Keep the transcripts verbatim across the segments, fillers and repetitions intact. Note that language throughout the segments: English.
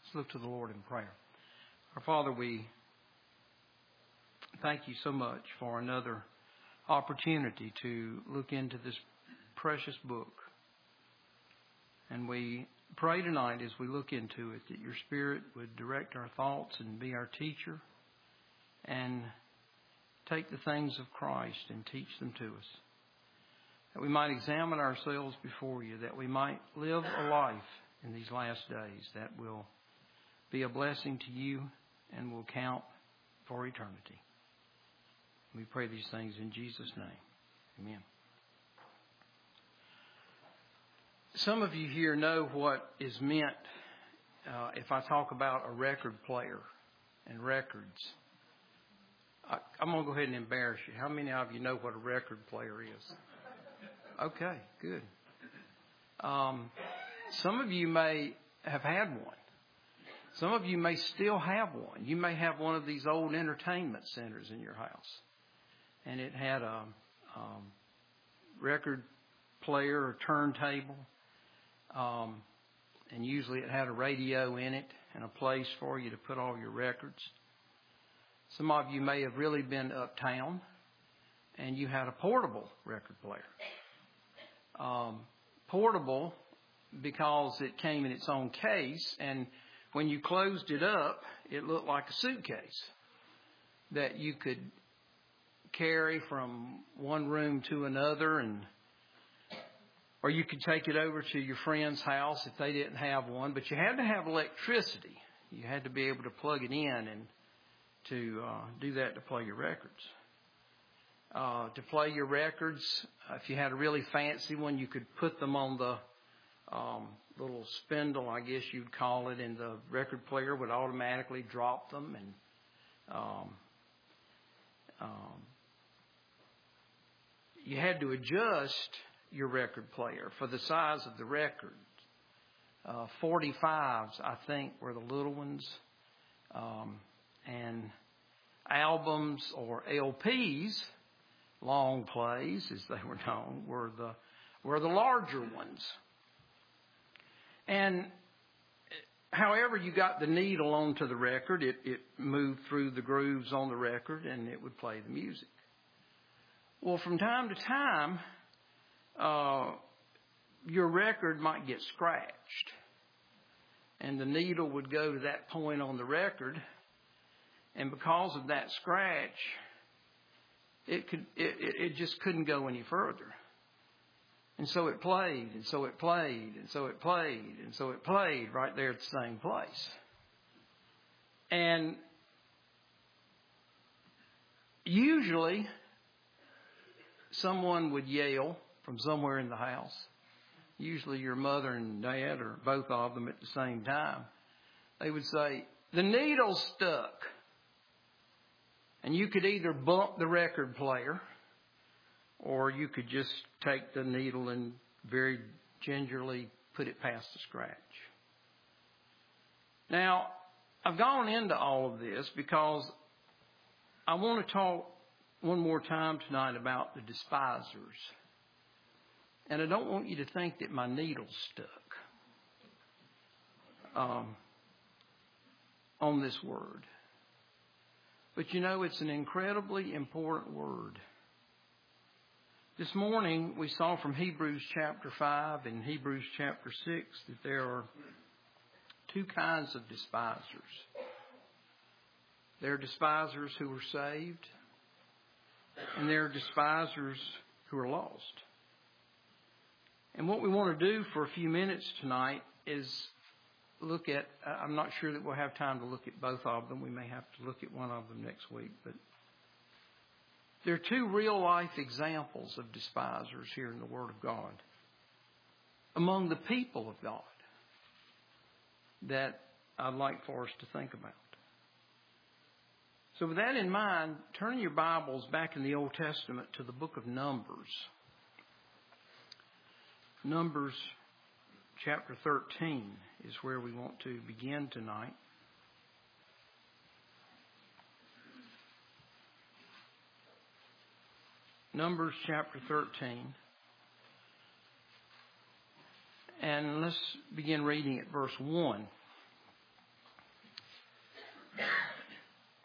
Let's look to the Lord in prayer. Our Father, we thank you so much for another opportunity to look into this precious book. And we pray tonight as we look into it that your Spirit would direct our thoughts and be our teacher and take the things of Christ and teach them to us. That we might examine ourselves before you, that we might live a life in these last days that will be a blessing to you and will count for eternity. We pray these things in Jesus' name. Amen. Some of you here know what is meant uh, if I talk about a record player and records. I, I'm going to go ahead and embarrass you. How many of you know what a record player is? Okay, good. Um, some of you may have had one. Some of you may still have one. You may have one of these old entertainment centers in your house. And it had a um, record player or turntable. Um, and usually it had a radio in it and a place for you to put all your records. Some of you may have really been uptown and you had a portable record player. Um, portable because it came in its own case, and when you closed it up, it looked like a suitcase that you could carry from one room to another, and or you could take it over to your friend's house if they didn't have one. But you had to have electricity. You had to be able to plug it in and to uh, do that to play your records. Uh, to play your records, if you had a really fancy one, you could put them on the um, little spindle, I guess you'd call it, and the record player would automatically drop them. And um, um, you had to adjust your record player for the size of the record. Uh, forty-fives, I think, were the little ones. Um, and albums or L Ps, long plays as they were known, were the were the larger ones. And however you got the needle onto the record, it, it moved through the grooves on the record and it would play the music. Well, from time to time, uh, your record might get scratched. And the needle would go to that point on the record. And because of that scratch, it could it, it just couldn't go any further. And so it played, and so it played, and so it played, and so it played right there at the same place. And usually someone would yell from somewhere in the house. Usually your mother and dad, or both of them at the same time. They would say, "The needle's stuck." And you could either bump the record player, or you could just take the needle and very gingerly put it past the scratch. Now, I've gone into all of this because I want to talk one more time tonight about the despisers. And I don't want you to think that my needle's stuck um, on this word. But you know, it's an incredibly important word. This morning we saw from Hebrews chapter five and Hebrews chapter six that there are two kinds of despisers. There are despisers who are saved, and there are despisers who are lost. And what we want to do for a few minutes tonight is look at, I'm not sure that we'll have time to look at both of them. We may have to look at one of them next week. But there are two real-life examples of despisers here in the Word of God among the people of God that I'd like for us to think about. So with that in mind, turn your Bibles back in the Old Testament to the book of Numbers. Numbers chapter thirteen is where we want to begin tonight. Numbers chapter thirteen. And let's begin reading at verse one.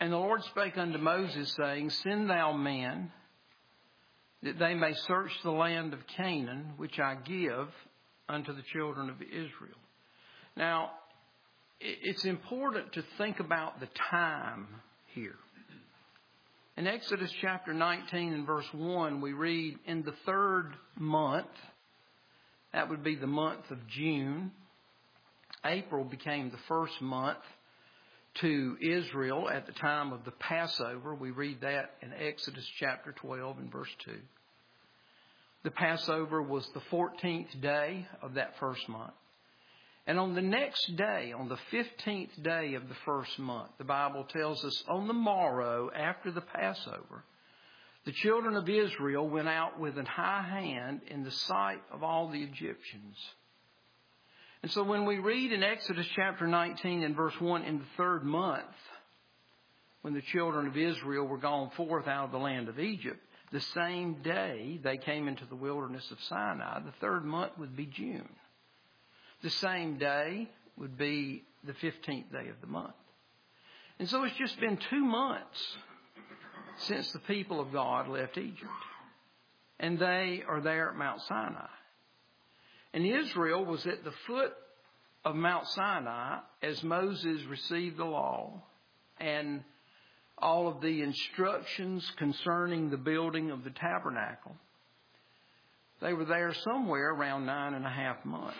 And the Lord spake unto Moses, saying, Send thou men, that they may search the land of Canaan, which I give unto the children of Israel. Now, it's important to think about the time here. In Exodus chapter nineteen and verse one, we read, In the third month, that would be the month of June, April became the first month to Israel at the time of the Passover. We read that in Exodus chapter twelve and verse two. The Passover was the fourteenth day of that first month. And on the next day, on the fifteenth day of the first month, the Bible tells us, on the morrow after the Passover, the children of Israel went out with an high hand in the sight of all the Egyptians. And so when we read in Exodus chapter nineteen and verse one, in the third month, when the children of Israel were gone forth out of the land of Egypt, the same day they came into the wilderness of Sinai, the third month would be June. The same day would be the fifteenth day of the month. And so it's just been two months since the people of God left Egypt. And they are there at Mount Sinai. And Israel was at the foot of Mount Sinai as Moses received the law and all of the instructions concerning the building of the tabernacle. They were there somewhere around nine and a half months.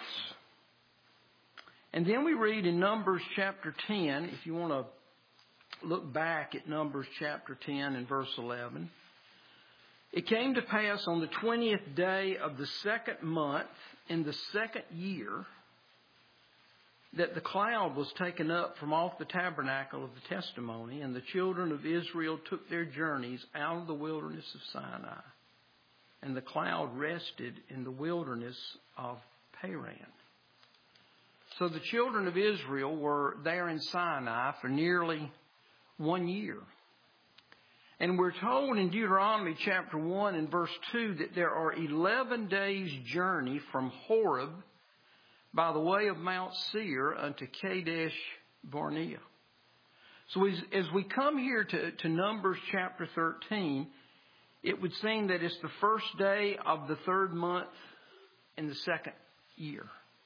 And then we read in Numbers chapter ten, if you want to look back at Numbers chapter ten and verse eleven. It came to pass on the twentieth day of the second month in the second year that the cloud was taken up from off the tabernacle of the testimony, and the children of Israel took their journeys out of the wilderness of Sinai. And the cloud rested in the wilderness of Paran. So the children of Israel were there in Sinai for nearly one year. And we're told in Deuteronomy chapter one and verse two that there are eleven days' journey from Horeb by the way of Mount Seir unto Kadesh Barnea. So as, as we come here to, to Numbers chapter thirteen, it would seem that it's the first day of the third month in the second year.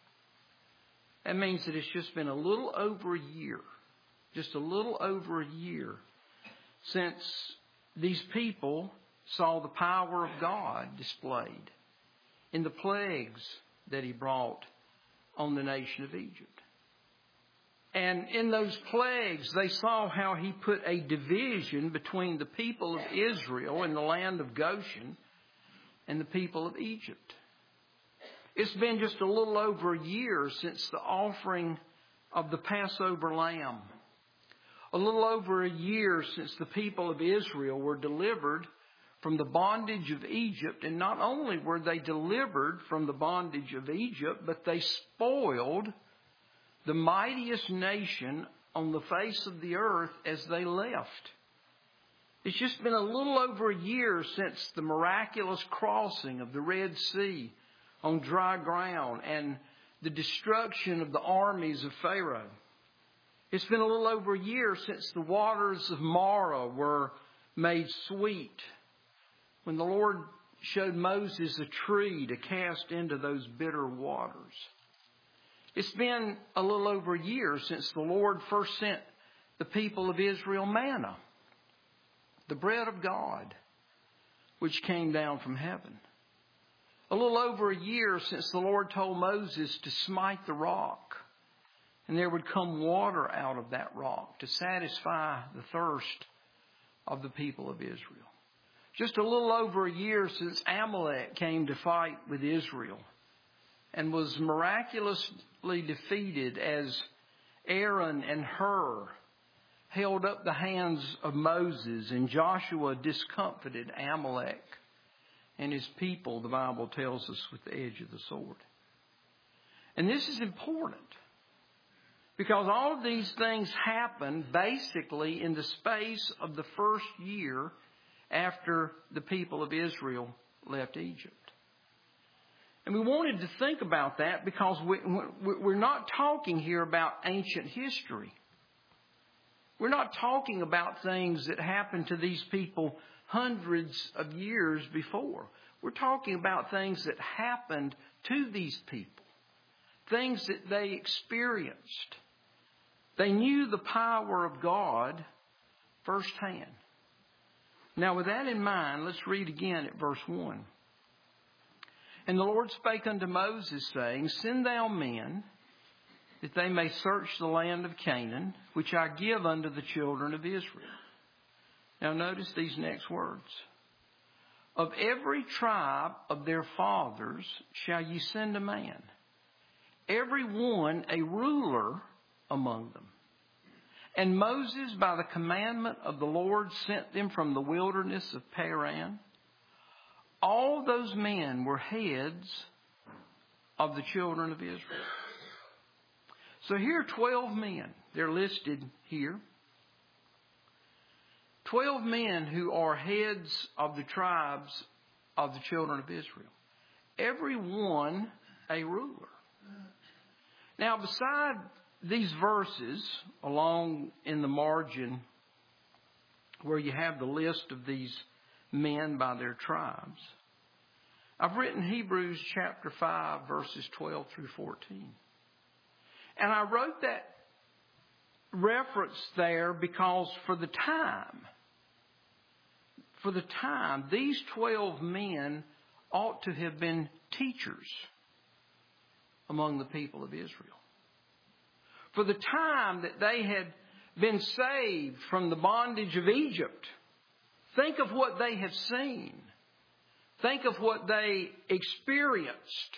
That means that it's just been a little over a year, just a little over a year since these people saw the power of God displayed in the plagues that He brought on the nation of Egypt. And in those plagues, they saw how He put a division between the people of Israel in the land of Goshen and the people of Egypt. It's been just a little over a year since the offering of the Passover lamb. A little over a year since the people of Israel were delivered from the bondage of Egypt. And not only were they delivered from the bondage of Egypt, but they spoiled the mightiest nation on the face of the earth as they left. It's just been a little over a year since the miraculous crossing of the Red Sea on dry ground and the destruction of the armies of Pharaoh. It's been a little over a year since the waters of Marah were made sweet, when the Lord showed Moses a tree to cast into those bitter waters. It's been a little over a year since the Lord first sent the people of Israel manna, the bread of God, which came down from heaven. A little over a year since the Lord told Moses to smite the rock, and there would come water out of that rock to satisfy the thirst of the people of Israel. Just a little over a year since Amalek came to fight with Israel and was miraculously defeated as Aaron and Hur held up the hands of Moses, and Joshua discomfited Amalek and his people, the Bible tells us, with the edge of the sword. And this is important because all of these things happened basically in the space of the first year after the people of Israel left Egypt. And we wanted to think about that because we, we're not talking here about ancient history. We're not talking about things that happened to these people hundreds of years before. We're talking about things that happened to these people, things that they experienced. They knew the power of God firsthand. Now, with that in mind, let's read again at verse one. And the Lord spake unto Moses, saying, Send thou men, that they may search the land of Canaan, which I give unto the children of Israel. Now notice these next words. Of every tribe of their fathers shall ye send a man, every one a ruler among them. And Moses, by the commandment of the Lord, sent them from the wilderness of Paran. All those men were heads of the children of Israel. So here are twelve men. They're listed here. Twelve men who are heads of the tribes of the children of Israel. Every one a ruler. Now, beside these verses, along in the margin where you have the list of these men by their tribes, I've written Hebrews chapter five, verses twelve through fourteen. And I wrote that reference there because for the time, for the time, these twelve men ought to have been teachers among the people of Israel. For the time that they had been saved from the bondage of Egypt, think of what they have seen. Think of what they experienced.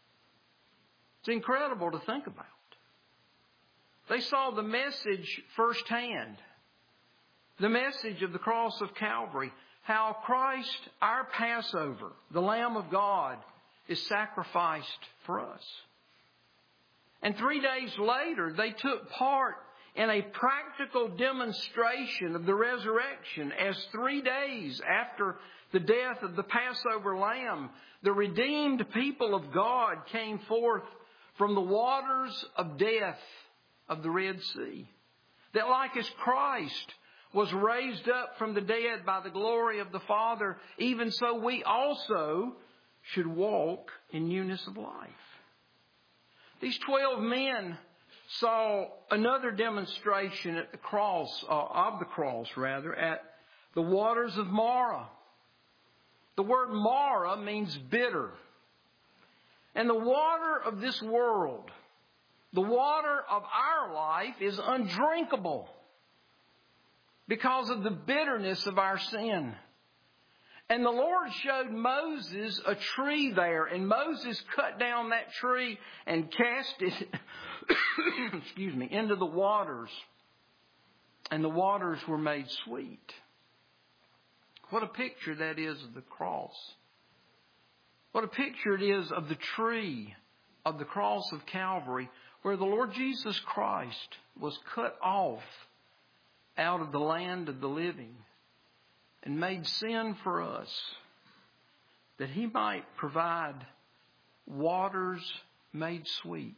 It's incredible to think about. They saw the message firsthand. The message of the cross of Calvary. How Christ, our Passover, the Lamb of God, is sacrificed for us. And three days later, they took part in a practical demonstration of the resurrection as three days after the death of the Passover Lamb, the redeemed people of God came forth from the waters of death of the Red Sea. That like as Christ was raised up from the dead by the glory of the Father, even so we also should walk in newness of life. These twelve men saw another demonstration at the cross, uh, of the cross rather, at the waters of Marah. The word Marah means bitter. And the water of this world, the water of our life, is undrinkable because of the bitterness of our sin. And the Lord showed Moses a tree there, and Moses cut down that tree and cast it excuse me, into the waters. And the waters were made sweet. What a picture that is of the cross. What a picture it is of the tree of the cross of Calvary, where the Lord Jesus Christ was cut off out of the land of the living and made sin for us, that He might provide waters made sweet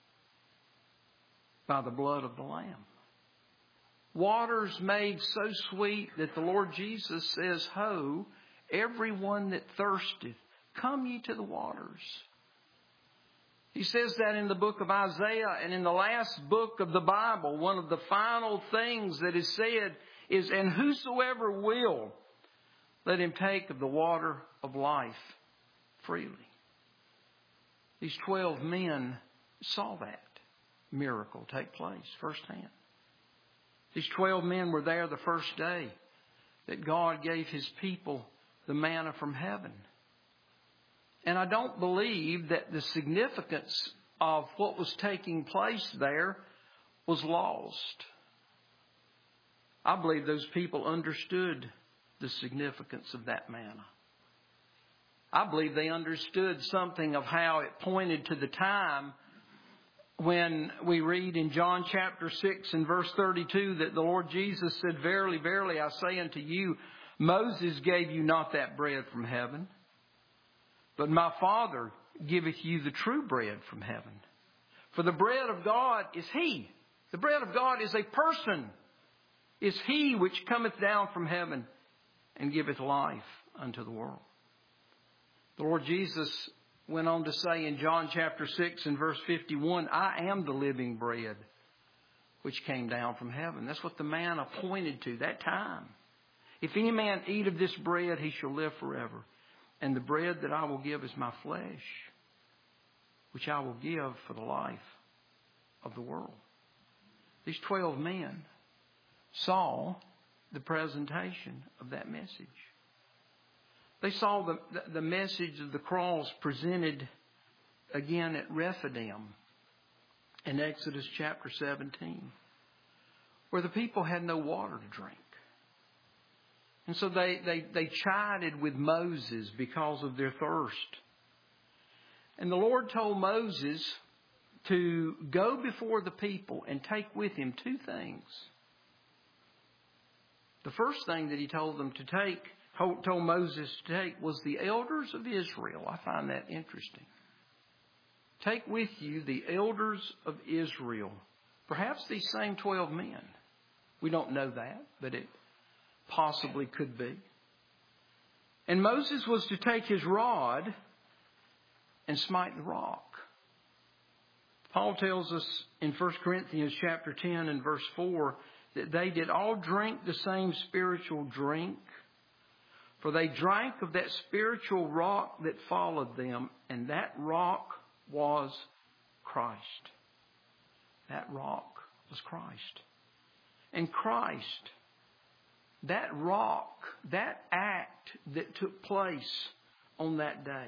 by the blood of the Lamb. Waters made so sweet that the Lord Jesus says, Ho, everyone that thirsteth, come ye to the waters. He says that in the book of Isaiah, and in the last book of the Bible, one of the final things that is said is, and whosoever will, let him take of the water of life freely. These twelve men saw that miracle take place firsthand. These twelve men were there the first day that God gave His people the manna from heaven. And I don't believe that the significance of what was taking place there was lost. I believe those people understood the significance of that manna. I believe they understood something of how it pointed to the time when we read in John chapter six and verse thirty-two that the Lord Jesus said, Verily, verily, I say unto you, Moses gave you not that bread from heaven, but my Father giveth you the true bread from heaven. For the bread of God is He. The bread of God is a person. is He which cometh down from heaven and giveth life unto the world. The Lord Jesus went on to say in John chapter six and verse fifty-one, I am the living bread which came down from heaven. That's what the man appointed to that time. If any man eat of this bread, he shall live forever. And the bread that I will give is my flesh, which I will give for the life of the world. These twelve men saw the presentation of that message. They saw the, the message of the cross presented again at Rephidim in Exodus chapter seventeen, where the people had no water to drink. And so they, they, they chided with Moses because of their thirst. And the Lord told Moses to go before the people and take with him two things. The first thing that he told them to take, told Moses to take, was the elders of Israel. I find that interesting. Take with you the elders of Israel. Perhaps these same twelve men. We don't know that, but it possibly could be. And Moses was to take his rod and smite the rock. Paul tells us in First Corinthians chapter ten and verse four that they did all drink the same spiritual drink, for they drank of that spiritual rock that followed them, and that rock was Christ. That rock was Christ. And Christ, that rock, that act that took place on that day,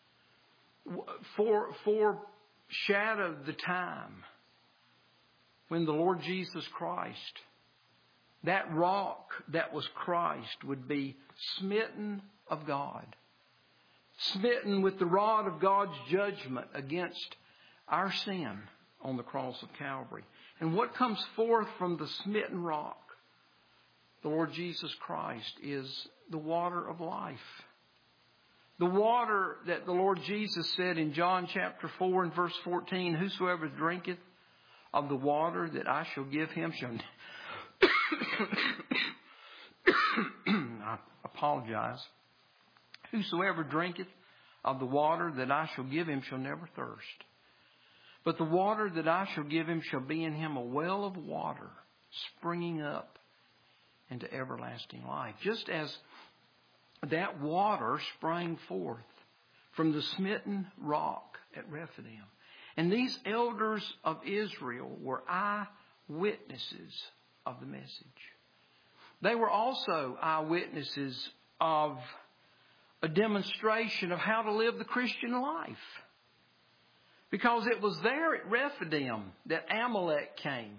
for, foreshadowed the time when the Lord Jesus Christ, that rock that was Christ, would be smitten of God. Smitten with the rod of God's judgment against our sin on the cross of Calvary. And what comes forth from the smitten rock, the Lord Jesus Christ, is the water of life. The water that the Lord Jesus said in John chapter four and verse fourteen, whosoever drinketh of the water that I shall give him shall... I apologize. Whosoever drinketh of the water that I shall give him shall never thirst. But the water that I shall give him shall be in him a well of water springing up into everlasting life. Just as that water sprang forth from the smitten rock at Rephidim. And these elders of Israel were eyewitnesses of the message. They were also eyewitnesses of a demonstration of how to live the Christian life. Because it was there at Rephidim that Amalek came.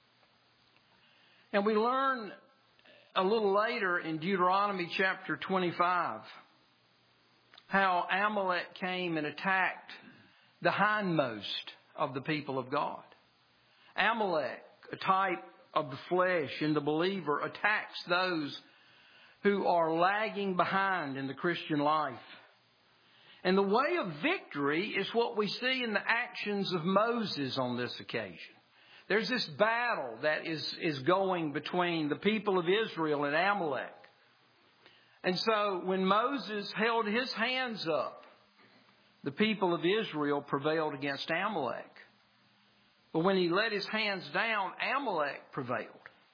And we learn a little later in Deuteronomy chapter twenty-five how Amalek came and attacked the hindmost of the people of God. Amalek, a type of the flesh in the believer, attacks those who are lagging behind in the Christian life. And the way of victory is what we see in the actions of Moses on this occasion. There's this battle that is, is going between the people of Israel and Amalek. And so when Moses held his hands up, the people of Israel prevailed against Amalek. But when he let his hands down, Amalek prevailed.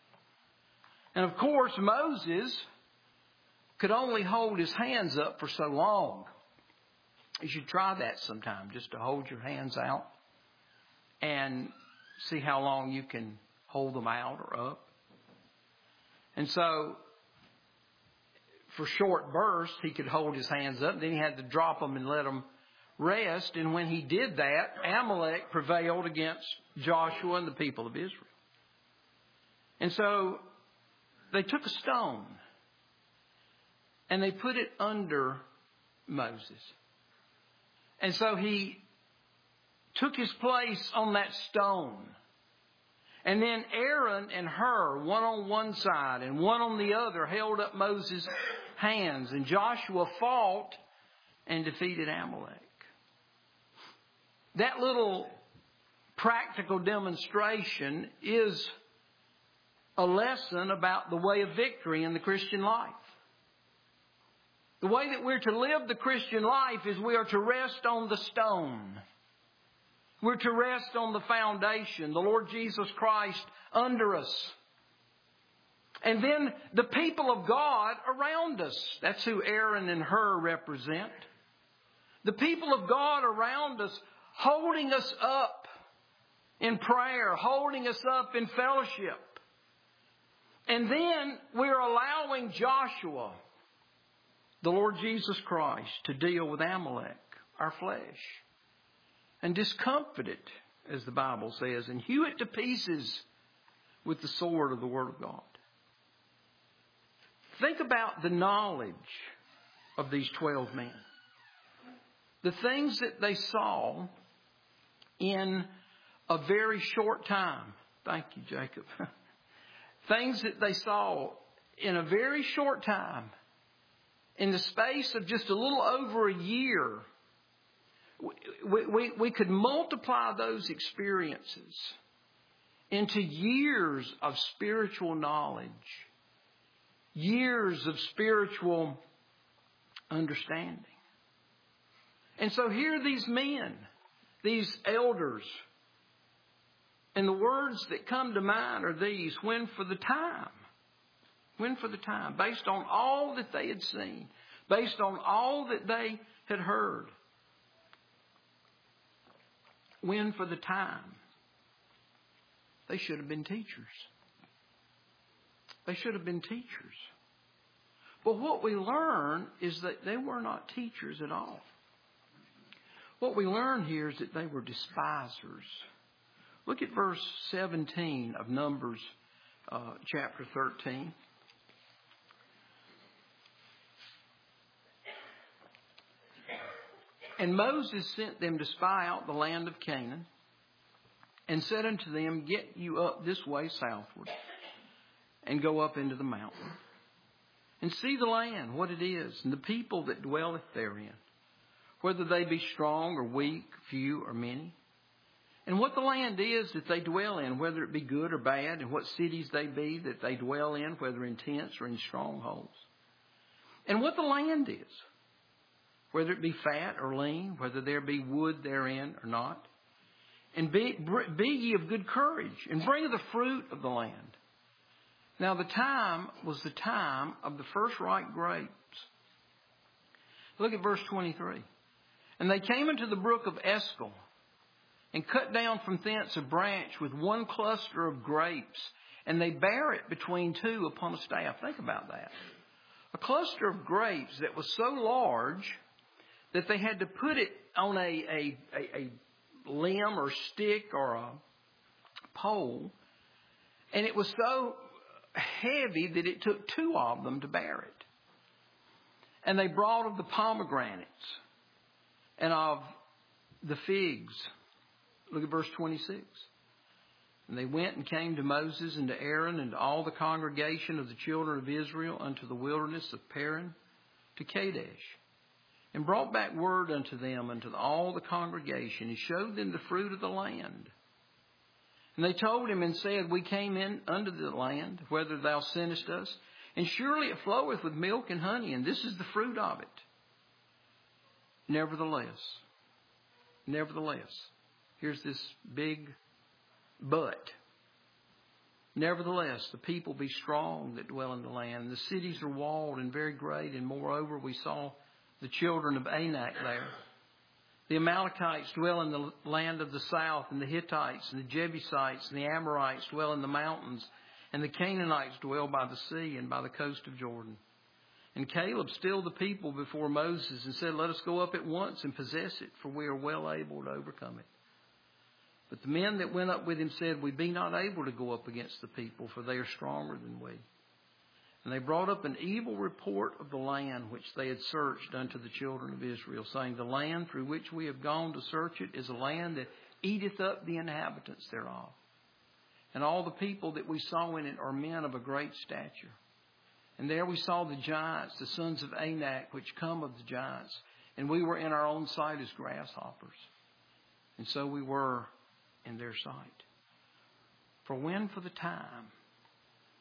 And of course, Moses could only hold his hands up for so long. You should try that sometime, just to hold your hands out and see how long you can hold them out or up. And so, for short bursts, he could hold his hands up. Then he had to drop them and let them rest. And when he did that, Amalek prevailed against Joshua and the people of Israel. And so, they took a stone and they put it under Moses. And so he took his place on that stone. And then Aaron and Hur, one on one side and one on the other, held up Moses' hands. And Joshua fought and defeated Amalek. That little practical demonstration is a lesson about the way of victory in the Christian life. The way that we're to live the Christian life is we are to rest on the stone. We're to rest on the foundation, the Lord Jesus Christ under us. And then the people of God around us. That's who Aaron and Hur represent. The people of God around us holding us up in prayer, holding us up in fellowship. And then we're allowing Joshua, the Lord Jesus Christ, to deal with Amalek, our flesh, and discomfit it, as the Bible says, and hew it to pieces with the sword of the Word of God. Think about the knowledge of these twelve men. The things that they saw in a very short time. Thank you, Jacob. Things that they saw in a very short time. In the space of just a little over a year. We, we, we could multiply those experiences into years of spiritual knowledge. Years of spiritual understanding. And so here are these men, these elders. And the words that come to mind are these: when for the time. When for the time. Based on all that they had seen. Based on all that they had heard. When for the time. They should have been teachers. They should have been teachers. But what we learn is that they were not teachers at all. What we learn here is that they were despisers. Look at verse seventeen of Numbers uh, chapter thirteen. And Moses sent them to spy out the land of Canaan, and said unto them, Get you up this way southward, and go up into the mountain, and see the land, what it is, and the people that dwelleth therein, whether they be strong or weak, few or many, and what the land is that they dwell in, whether it be good or bad, and what cities they be that they dwell in, whether in tents or in strongholds, and what the land is, whether it be fat or lean, whether there be wood therein or not. And be, be ye of good courage, and bring the fruit of the land. Now the time was the time of the first ripe grapes. Look at verse twenty-three. And they came into the brook of Eskel, and cut down from thence a branch with one cluster of grapes, and they bare it between two upon a staff. Think about that. A cluster of grapes that was so large that they had to put it on a, a, a, a limb or stick or a pole. And it was so heavy that it took two of them to bear it. And they brought of the pomegranates and of the figs. Look at verse twenty-six. And they went and came to Moses and to Aaron and to all the congregation of the children of Israel unto the wilderness of Paran to Kadesh. And brought back word unto them, unto all the congregation, and showed them the fruit of the land. And they told him and said, We came in unto the land, whither thou sentest us, and surely it floweth with milk and honey, and this is the fruit of it. Nevertheless, nevertheless, here's this big but. Nevertheless, the people be strong that dwell in the land. The cities are walled and very great, and moreover we saw the children of Anak there. The Amalekites dwell in the land of the south, and the Hittites and the Jebusites and the Amorites dwell in the mountains, and the Canaanites dwell by the sea and by the coast of Jordan. And Caleb stilled the people before Moses and said, Let us go up at once and possess it, for we are well able to overcome it. But the men that went up with him said, We be not able to go up against the people, for they are stronger than we. And they brought up an evil report of the land which they had searched unto the children of Israel, saying, The land through which we have gone to search it is a land that eateth up the inhabitants thereof. And all the people that we saw in it are men of a great stature. And there we saw the giants, the sons of Anak, which come of the giants. And we were in our own sight as grasshoppers. And so we were in their sight. For when for the time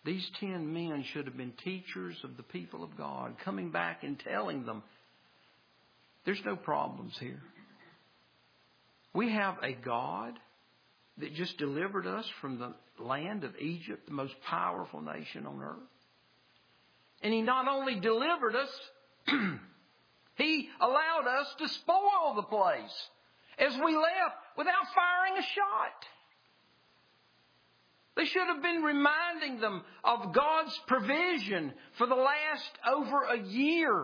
These ten men should have been teachers of the people of God, coming back and telling them, there's no problems here. We have a God that just delivered us from the land of Egypt, the most powerful nation on earth. And He not only delivered us, He allowed us to spoil the place as we left without firing a shot. They should have been reminding them of God's provision for the last over a year.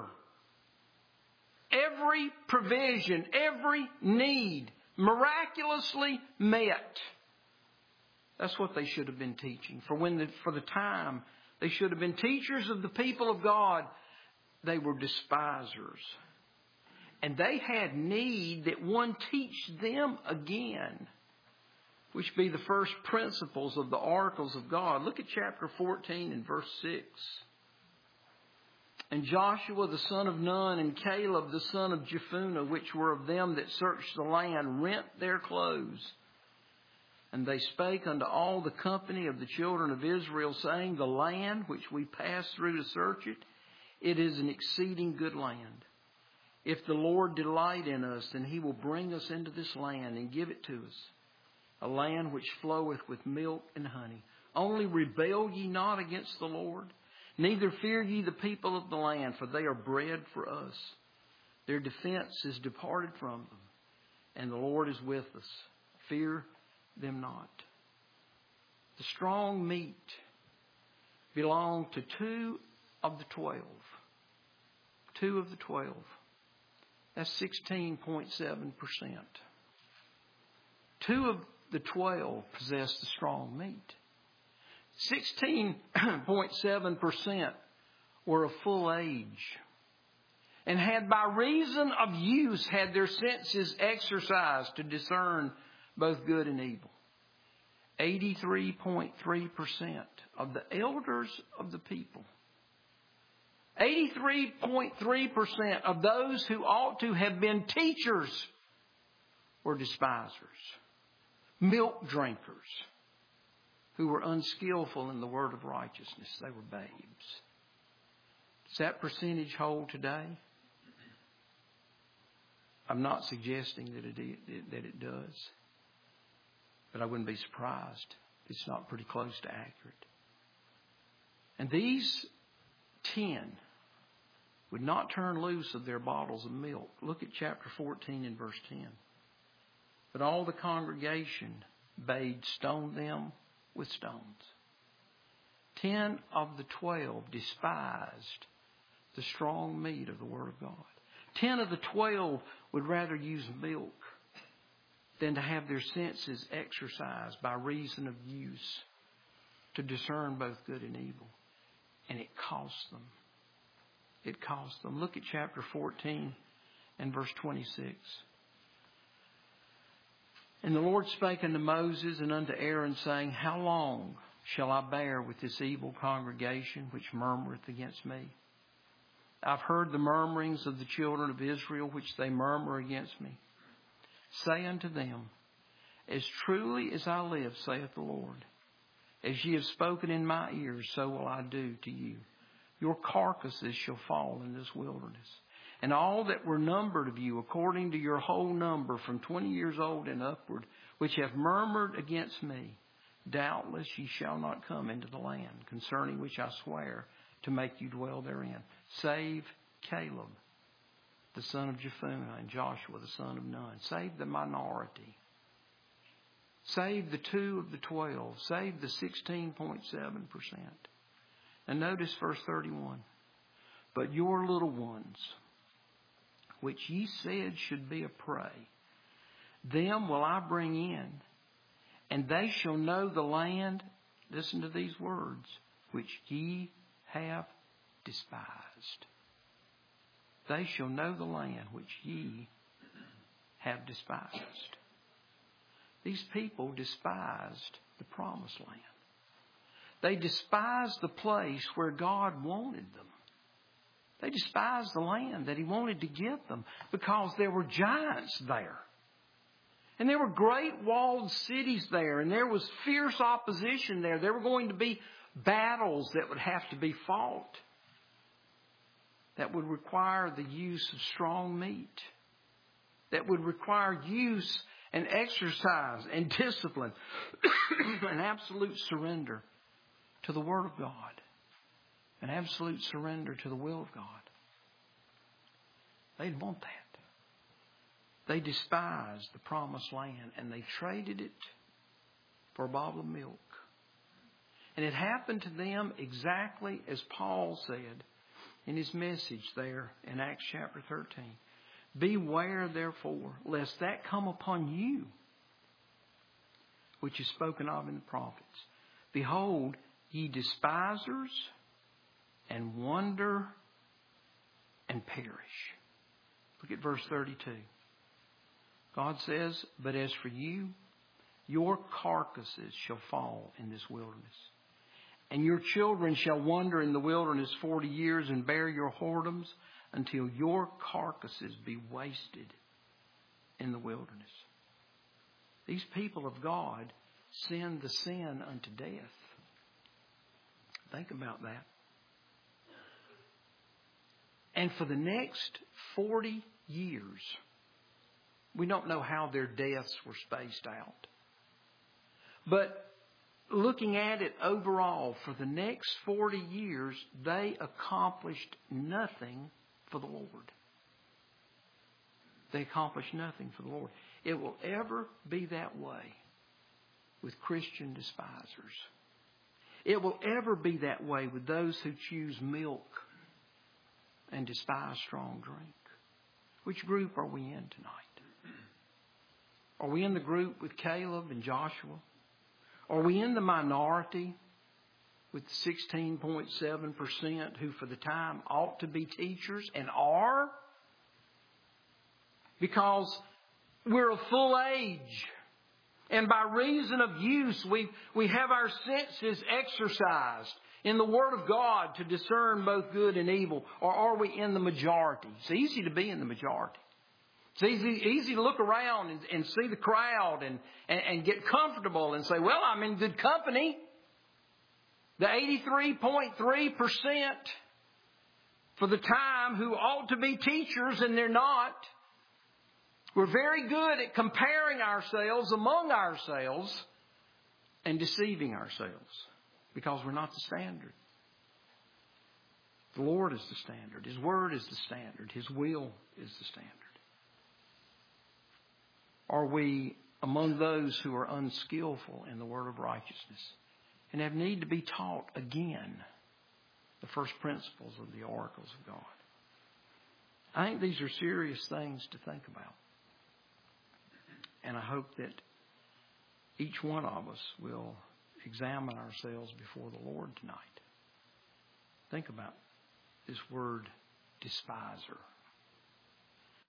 Every provision, every need, miraculously met. That's what they should have been teaching. For when the, for the time, they should have been teachers of the people of God. They were despisers. And they had need that one teach them again, which be the first principles of the oracles of God. Look at chapter fourteen and verse six. And Joshua the son of Nun and Caleb the son of Jephunneh, which were of them that searched the land, rent their clothes. And they spake unto all the company of the children of Israel, saying, the land which we passed through to search it, it is an exceeding good land. If the Lord delight in us, then He will bring us into this land and give it to us, a land which floweth with milk and honey. Only rebel ye not against the Lord, neither fear ye the people of the land, for they are bread for us. Their defense is departed from them, and the Lord is with us. Fear them not. The strong meat belonged to two of the twelve. Two of the twelve. That's sixteen point seven percent. Two of the twelve possessed the strong meat. sixteen point seven percent were of full age and had by reason of use had their senses exercised to discern both good and evil. eighty-three point three percent of the elders of the people, eighty-three point three percent of those who ought to have been teachers were despisers, milk drinkers, who were unskillful in the word of righteousness. They were babes. Does that percentage hold today? I'm not suggesting that it, that it does. But I wouldn't be surprised if it's not pretty close to accurate. And these ten would not turn loose of their bottles of milk. Look at chapter fourteen and verse ten. But all the congregation bade stone them with stones. Ten of the twelve despised the strong meat of the Word of God. Ten of the twelve would rather use milk than to have their senses exercised by reason of use to discern both good and evil. And it cost them. It cost them. Look at chapter fourteen and verse twenty-six. And the Lord spake unto Moses and unto Aaron, saying, how long shall I bear with this evil congregation which murmureth against me? I've heard the murmurings of the children of Israel, which they murmur against me. Say unto them, as truly as I live, saith the Lord, as ye have spoken in my ears, so will I do to you. Your carcasses shall fall in this wilderness. And all that were numbered of you, according to your whole number, from twenty years old and upward, which have murmured against me, doubtless ye shall not come into the land, concerning which I swear to make you dwell therein, save Caleb, the son of Jephunneh, and Joshua, the son of Nun. Save the minority. Save the two of the twelve. Save the sixteen point seven percent. And notice verse thirty-one. But your little ones, which ye said should be a prey, them will I bring in, and they shall know the land, listen to these words, which ye have despised. They shall know the land which ye have despised. These people despised the promised land. They despised the place where God wanted them. They despised the land that He wanted to give them because there were giants there. And there were great walled cities there, and there was fierce opposition there. There were going to be battles that would have to be fought that would require the use of strong meat, that would require use and exercise and discipline and absolute surrender to the Word of God, an absolute surrender to the will of God. They didn't want that. They despised the promised land, and they traded it for a bottle of milk. And it happened to them exactly as Paul said in his message there in Acts chapter thirteen. Beware, therefore, lest that come upon you, which is spoken of in the prophets. Behold, ye despisers, and wonder, and perish. Look at verse thirty-two. God says, but as for you, your carcasses shall fall in this wilderness. And your children shall wander in the wilderness forty years and bear your whoredoms until your carcasses be wasted in the wilderness. These people of God send the sin unto death. Think about that. And for the next forty years, we don't know how their deaths were spaced out. But looking at it overall, for the next forty years, they accomplished nothing for the Lord. They accomplished nothing for the Lord. It will ever be that way with Christian despisers. It will ever be that way with those who choose milk and despise strong drink. Which group are we in tonight? Are we in the group with Caleb and Joshua? Are we in the minority with sixteen point seven percent who for the time ought to be teachers and are? Because we're of full age. And by reason of use, we, we have our senses exercised in the Word of God to discern both good and evil. Or are we in the majority? It's easy to be in the majority. It's easy, easy to look around and, and see the crowd and, and, and get comfortable and say, well, I'm in good company. The eighty-three point three percent for the time who ought to be teachers and they're not. We're very good at comparing ourselves among ourselves and deceiving ourselves because we're not the standard. The Lord is the standard. His Word is the standard. His will is the standard. Are we among those who are unskillful in the word of righteousness and have need to be taught again the first principles of the oracles of God? I think these are serious things to think about. And I hope that each one of us will examine ourselves before the Lord tonight. Think about this word despiser.